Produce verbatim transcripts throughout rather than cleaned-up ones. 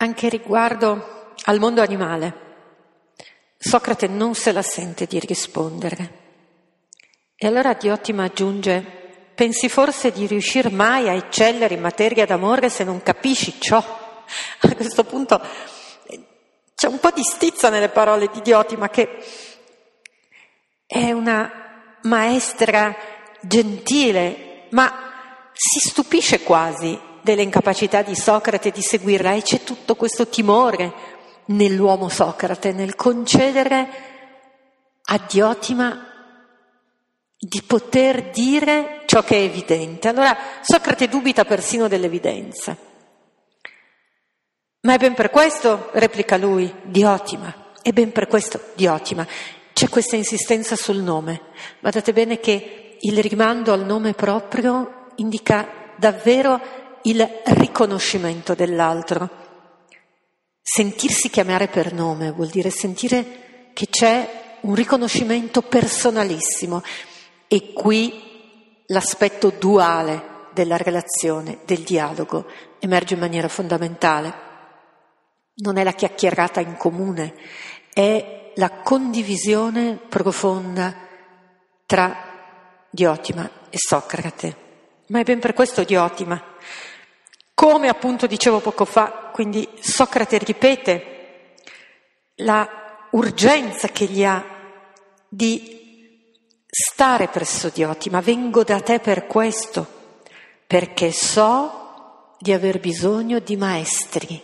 Anche riguardo al mondo animale, Socrate non se la sente di rispondere. E allora Diotima aggiunge: pensi forse di riuscir mai a eccellere in materia d'amore se non capisci ciò? A questo punto c'è un po' di stizza nelle parole di Diotima, che è una maestra gentile, ma si stupisce quasi delle incapacità di Socrate di seguirla, e c'è tutto questo timore nell'uomo Socrate, nel concedere a Diotima di poter dire ciò che è evidente. Allora Socrate dubita persino dell'evidenza. Ma è ben per questo, replica lui, Diotima, è ben per questo, Diotima, c'è questa insistenza sul nome. Guardate bene che il rimando al nome proprio indica davvero il riconoscimento dell'altro. Sentirsi chiamare per nome vuol dire sentire che c'è un riconoscimento personalissimo, e qui l'aspetto duale della relazione, del dialogo, emerge in maniera fondamentale. Non è la chiacchierata in comune, è la condivisione profonda tra Diotima e Socrate. Ma è ben per questo Diotima, come appunto dicevo poco fa, quindi Socrate ripete la urgenza che gli ha di stare presso Diotima. Vengo da te per questo, perché so di aver bisogno di maestri.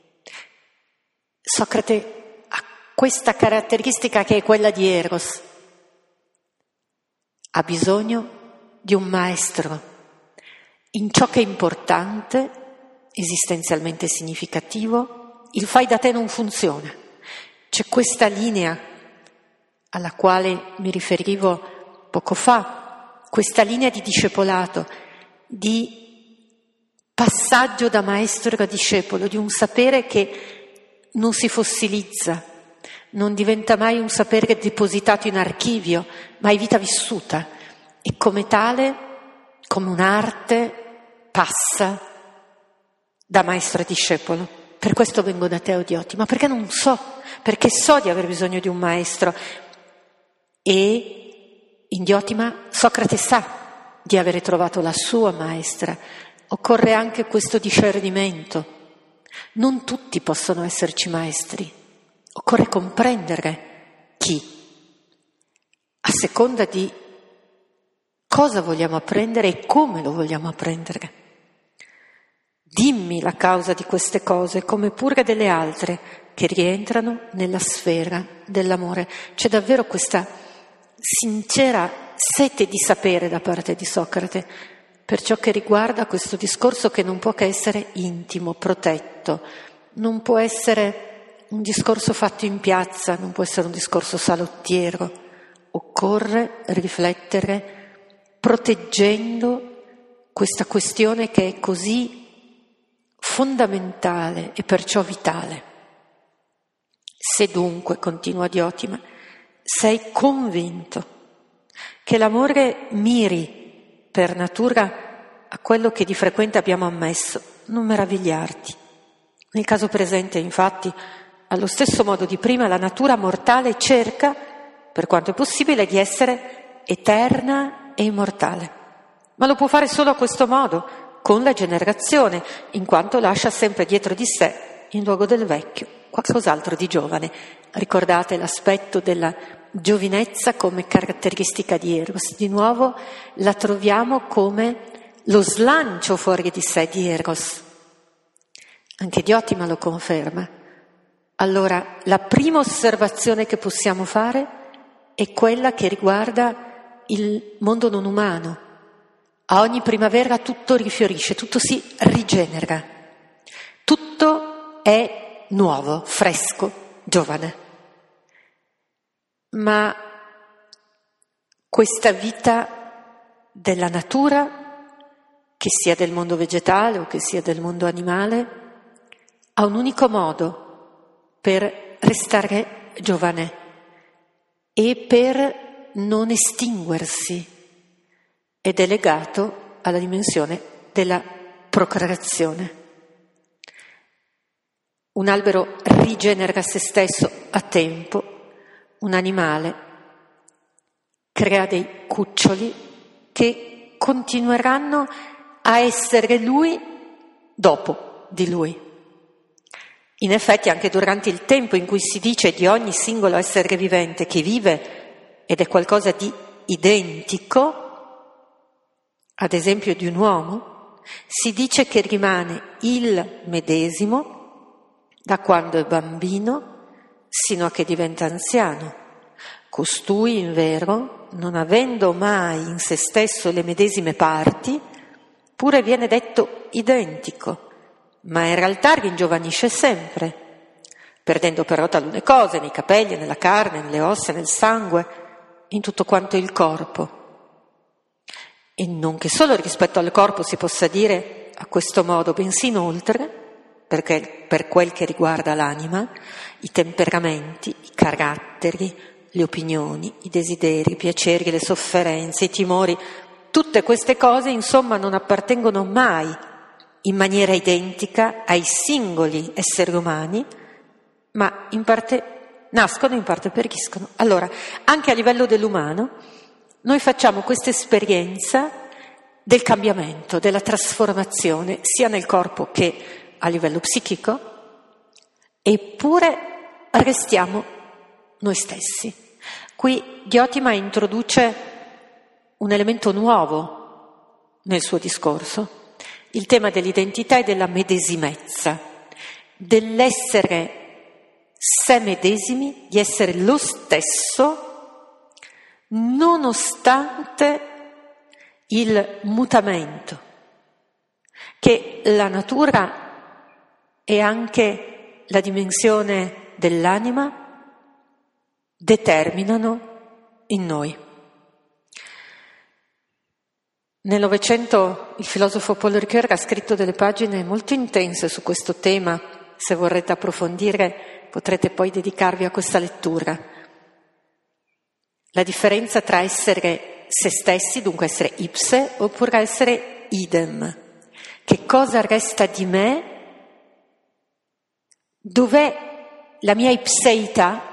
Socrate ha questa caratteristica che è quella di Eros. Ha bisogno di un maestro in ciò che è importante, esistenzialmente significativo. Il fai da te non funziona. C'è questa linea alla quale mi riferivo poco fa, questa linea di discepolato, di passaggio da maestro a discepolo, di un sapere che non si fossilizza, non diventa mai un sapere depositato in archivio, ma è vita vissuta, e come tale, come un'arte, passa da maestro a discepolo. Per questo vengo da te, o Diotima, perché non so, perché so di aver bisogno di un maestro. E in Diotima Socrate sa di avere trovato la sua maestra. Occorre anche questo discernimento. Non tutti possono esserci maestri. Occorre comprendere chi, a seconda di cosa vogliamo apprendere e come lo vogliamo apprendere. Dimmi la causa di queste cose, come pure delle altre che rientrano nella sfera dell'amore. C'è davvero questa sincera sete di sapere da parte di Socrate per ciò che riguarda questo discorso, che non può che essere intimo, protetto, non può essere un discorso fatto in piazza, non può essere un discorso salottiero. Occorre riflettere proteggendo questa questione che è così fondamentale e perciò vitale. Se dunque, continua Diotima, sei convinto che l'amore miri per natura a quello che di frequente abbiamo ammesso, non meravigliarti. Nel caso presente, infatti, allo stesso modo di prima, la natura mortale cerca, per quanto è possibile, di essere eterna e immortale. Ma lo può fare solo a questo modo, con la generazione, in quanto lascia sempre dietro di sé, in luogo del vecchio, qualcos'altro di giovane. Ricordate l'aspetto della giovinezza come caratteristica di Eros. Di nuovo la troviamo come lo slancio fuori di sé di Eros. Anche Diotima lo conferma. Allora, la prima osservazione che possiamo fare è quella che riguarda il mondo non umano. A ogni primavera tutto rifiorisce, tutto si rigenera, tutto è nuovo, fresco, giovane. Ma questa vita della natura, che sia del mondo vegetale o che sia del mondo animale, ha un unico modo per restare giovane e per non estinguersi, ed è legato alla dimensione della procreazione. un albero rigenera se stesso a tempo, un animale crea dei cuccioli che continueranno a essere lui dopo di lui. In effetti anche durante il tempo in cui si dice di ogni singolo essere vivente che vive ed è qualcosa di identico, ad esempio di un uomo, si dice che rimane il medesimo da quando è bambino sino a che diventa anziano. Costui, invero, non avendo mai in se stesso le medesime parti, pure viene detto identico, ma in realtà ringiovanisce sempre, perdendo però talune cose nei capelli, nella carne, nelle ossa, nel sangue, in tutto quanto il corpo. E non che solo rispetto al corpo si possa dire a questo modo, bensì inoltre, perché per quel che riguarda l'anima, i temperamenti, i caratteri, le opinioni, i desideri, i piaceri, le sofferenze, i timori, tutte queste cose insomma non appartengono mai in maniera identica ai singoli esseri umani, ma in parte nascono, in parte periscono. Allora, anche a livello dell'umano, noi facciamo questa esperienza del cambiamento, della trasformazione, sia nel corpo che a livello psichico, eppure restiamo noi stessi. Qui Diotima introduce un elemento nuovo nel suo discorso, il tema dell'identità e della medesimezza, dell'essere sé medesimi, di essere lo stesso nonostante il mutamento che la natura e anche la dimensione dell'anima determinano in noi. Nel Novecento il filosofo Paul Ricoeur ha scritto delle pagine molto intense su questo tema. Se vorrete approfondire potrete poi dedicarvi a questa lettura. La differenza tra essere se stessi, dunque essere ipse, oppure essere idem. Che cosa resta di me? Dov'è la mia ipseità?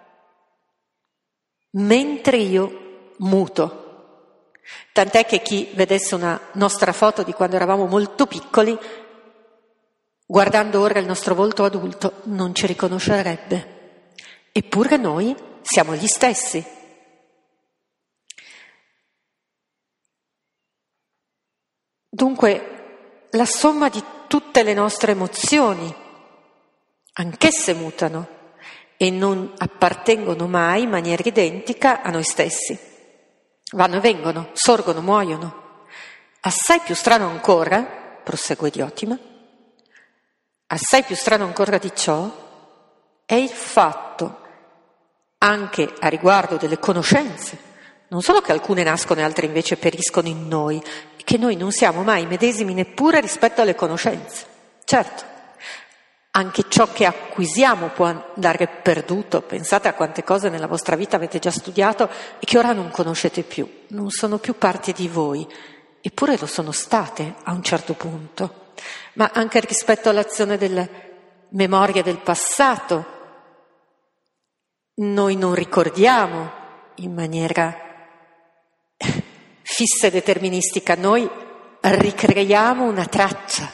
Mentre io muto. Tant'è che chi vedesse una nostra foto di quando eravamo molto piccoli, guardando ora il nostro volto adulto, non ci riconoscerebbe. Eppure noi siamo gli stessi. Dunque, la somma di tutte le nostre emozioni, anch'esse mutano e non appartengono mai in maniera identica a noi stessi. Vanno e vengono, sorgono, muoiono. Assai più strano ancora, prosegue Diotima, assai più strano ancora di ciò è il fatto, anche a riguardo delle conoscenze, non solo che alcune nascono e altre invece periscono in noi, e che noi non siamo mai medesimi neppure rispetto alle conoscenze. Certo, anche ciò che acquisiamo può andare perduto. Pensate a quante cose nella vostra vita avete già studiato e che ora non conoscete più, non sono più parte di voi, eppure lo sono state a un certo punto. Ma anche rispetto all'azione della memoria del passato, noi non ricordiamo in maniera fissa e deterministica, noi ricreiamo una traccia.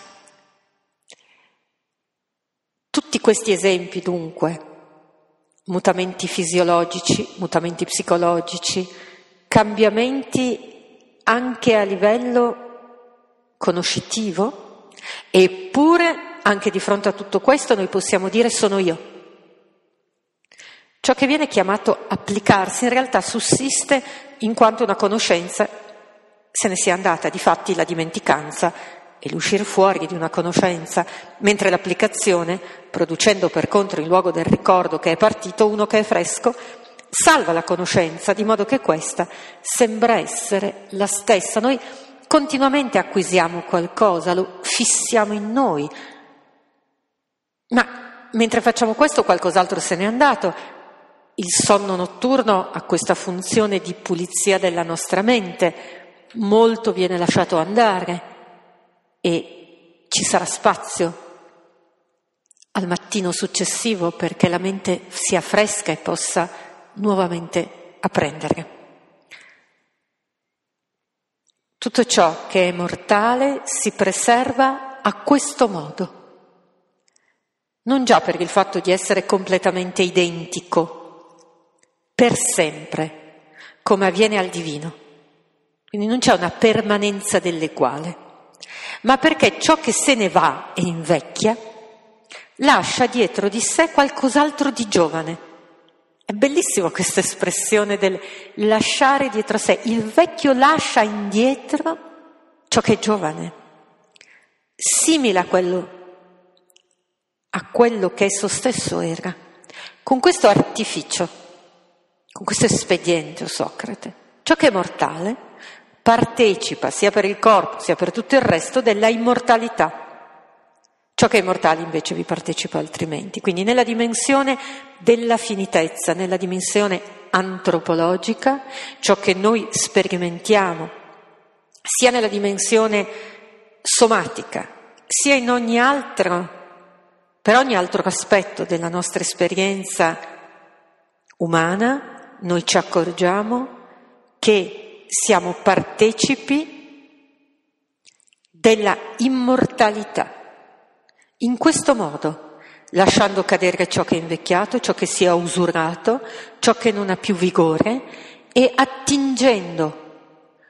Tutti questi esempi, dunque, mutamenti fisiologici, mutamenti psicologici, cambiamenti anche a livello conoscitivo, eppure anche di fronte a tutto questo noi possiamo dire sono io. Ciò che viene chiamato applicarsi in realtà sussiste in quanto una conoscenza se ne sia andata, difatti la dimenticanza e l'uscire fuori di una conoscenza, mentre l'applicazione, producendo per contro in luogo del ricordo che è partito uno che è fresco, salva la conoscenza, di modo che questa sembra essere la stessa. Noi continuamente acquisiamo qualcosa, lo fissiamo in noi, ma mentre facciamo questo qualcos'altro se n'è andato. Il sonno notturno ha questa funzione di pulizia della nostra mente, molto viene lasciato andare e ci sarà spazio al mattino successivo perché la mente sia fresca e possa nuovamente apprendere. Tutto ciò che è mortale si preserva a questo modo, non già per il fatto di essere completamente identico, per sempre, come avviene al divino. Quindi non c'è una permanenza dell'eguale, ma perché ciò che se ne va e invecchia lascia dietro di sé qualcos'altro di giovane. È bellissima questa espressione del lasciare dietro sé. Il vecchio lascia indietro ciò che è giovane, simile a quello, a quello che esso stesso era. Con questo artificio, con questo espediente, o Socrate, ciò che è mortale partecipa sia per il corpo sia per tutto il resto della immortalità. Ciò che è immortale invece vi partecipa altrimenti. Quindi nella dimensione della finitezza, nella dimensione antropologica, ciò che noi sperimentiamo, sia nella dimensione somatica, sia in ogni altro, per ogni altro aspetto della nostra esperienza umana, noi ci accorgiamo che siamo partecipi della immortalità. In questo modo, lasciando cadere ciò che è invecchiato, ciò che si è usurato, ciò che non ha più vigore e attingendo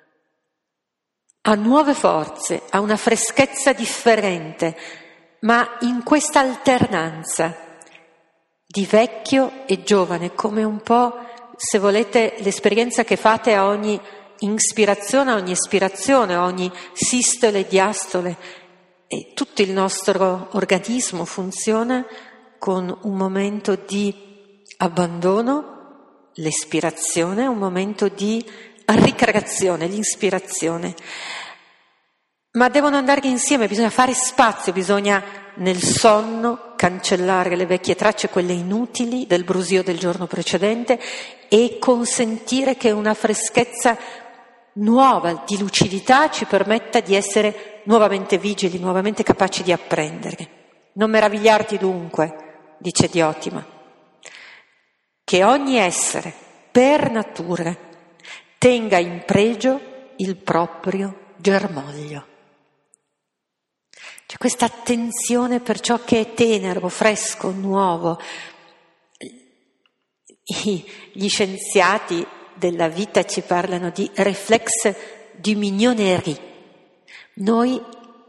a nuove forze, a una freschezza differente, ma in questa alternanza di vecchio e giovane, come un po', se volete, l'esperienza che fate a ogni ispirazione, a ogni espirazione, a ogni sistole e diastole. E tutto il nostro organismo funziona con un momento di abbandono, l'espirazione, un momento di ricreazione, l'inspirazione. Ma devono andare insieme, bisogna fare spazio, bisogna nel sonno cancellare le vecchie tracce, quelle inutili del brusio del giorno precedente, e consentire che una freschezza nuova di lucidità ci permetta di essere nuovamente vigili, nuovamente capaci di apprendere. Non meravigliarti dunque, dice Diotima, che ogni essere per natura tenga in pregio il proprio germoglio. C'è questa attenzione per ciò che è tenero, fresco, nuovo. Gli scienziati della vita ci parlano di réflexe du mignonnerie. Noi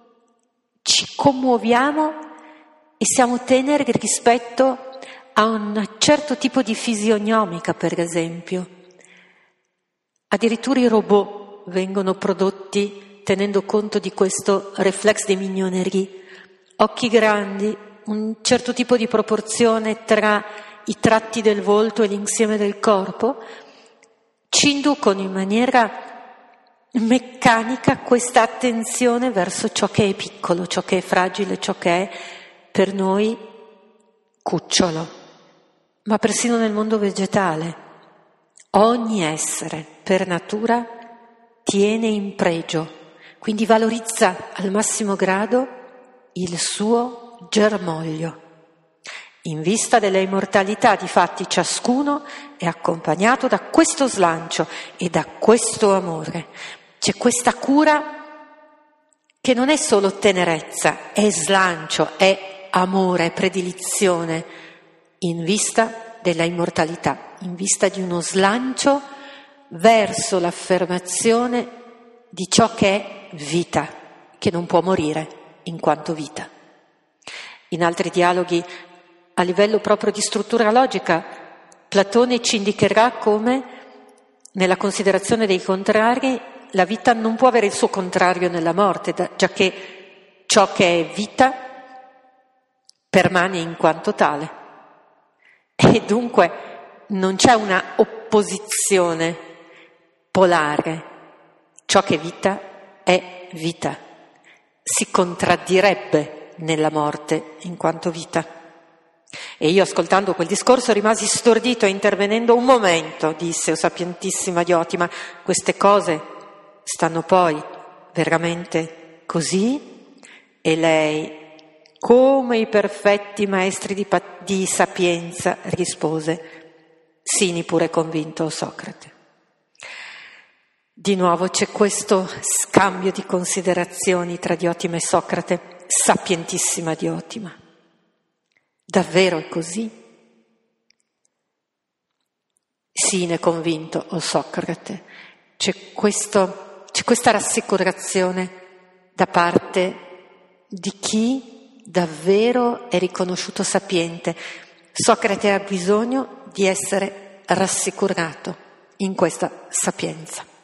ci commuoviamo e siamo teneri rispetto a un certo tipo di fisionomica, per esempio. Addirittura i robot vengono prodotti tenendo conto di questo réflexe de mignonnerie. Occhi grandi, un certo tipo di proporzione tra i tratti del volto e l'insieme del corpo, ci inducono in maniera meccanica questa attenzione verso ciò che è piccolo, ciò che è fragile, ciò che è per noi cucciolo. Ma persino nel mondo vegetale, ogni essere per natura tiene in pregio, quindi valorizza al massimo grado il suo germoglio. In vista della immortalità, difatti, ciascuno è accompagnato da questo slancio e da questo amore. C'è questa cura che non è solo tenerezza, è slancio, è amore, è predilizione, in vista della immortalità, in vista di uno slancio verso l'affermazione di ciò che è vita, che non può morire in quanto vita. In altri dialoghi, a livello proprio di struttura logica, Platone ci indicherà come, nella considerazione dei contrari, la vita non può avere il suo contrario nella morte, giacché ciò che è vita permane in quanto tale. E dunque non c'è una opposizione polare. Ciò che è vita è vita. Si contraddirebbe nella morte in quanto vita. E io, ascoltando quel discorso, rimasi stordito e intervenendo un momento, disse, o sapientissima Diotima, queste cose stanno poi veramente così? E lei, come i perfetti maestri di, pa- di sapienza, rispose. Sii pure convinto, o Socrate. Di nuovo c'è questo scambio di considerazioni tra Diotima e Socrate, sapientissima Diotima. Davvero è così? Sii convinto, o Socrate. C'è, questo, c'è questa rassicurazione da parte di chi davvero è riconosciuto sapiente. Socrate ha bisogno di essere rassicurato in questa sapienza.